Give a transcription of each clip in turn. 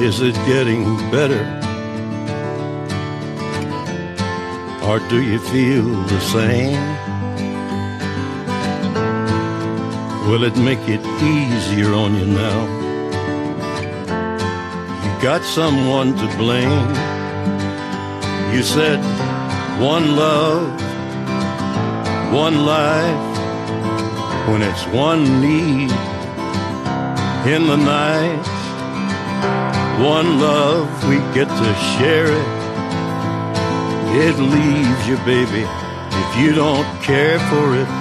Is it getting better? Or do you feel the same? Will it make it easier on you now? You got someone to blame. You said one love, one life, when it's one need in the night. One love, we get to share it. It leaves you, baby, if you don't care for it.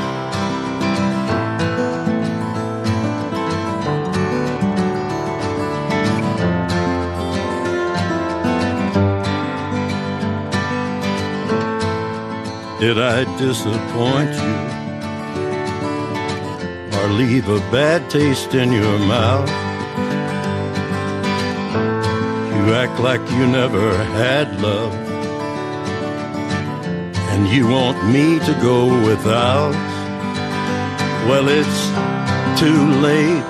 Did I disappoint you or leave a bad taste in your mouth? You act like you never had love, and you want me to go without. Well, it's too late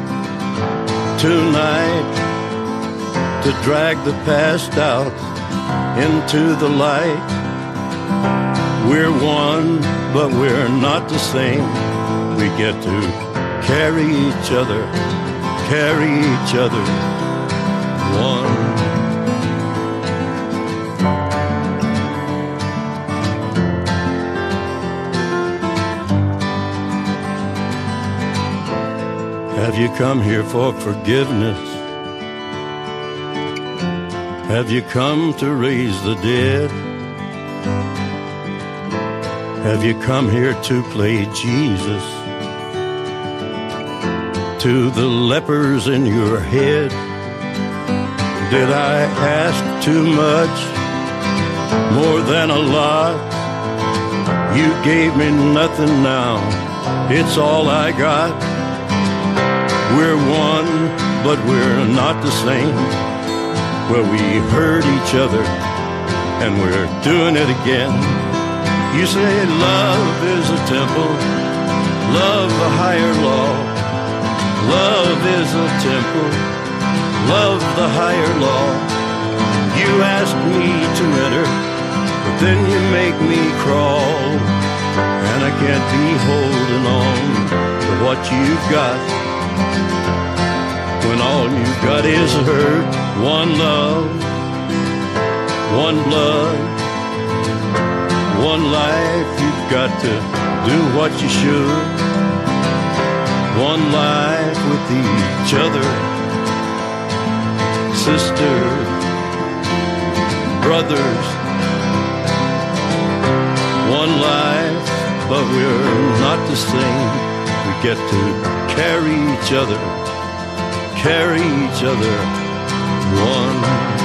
tonight to drag the past out into the light. We're one, but we're not the same. We get to carry each other one. Have you come here for forgiveness? Have you come to raise the dead? Have you come here to play Jesus to the lepers in your head? Did I ask too much, more than a lot? You gave me nothing now, it's all I got. We're one, but we're not the same. Well, we hurt each other, and we're doing it again. You say love is a temple, love a higher law. Love is a temple, love the higher law. You ask me to enter, but then you make me crawl. And I can't be holding on to what you've got, when all you've got is hurt. One love, one blood, one life. You've got to do what you should. One life with each other, sisters, brothers. One life, but we're not the same. We get to carry each other one.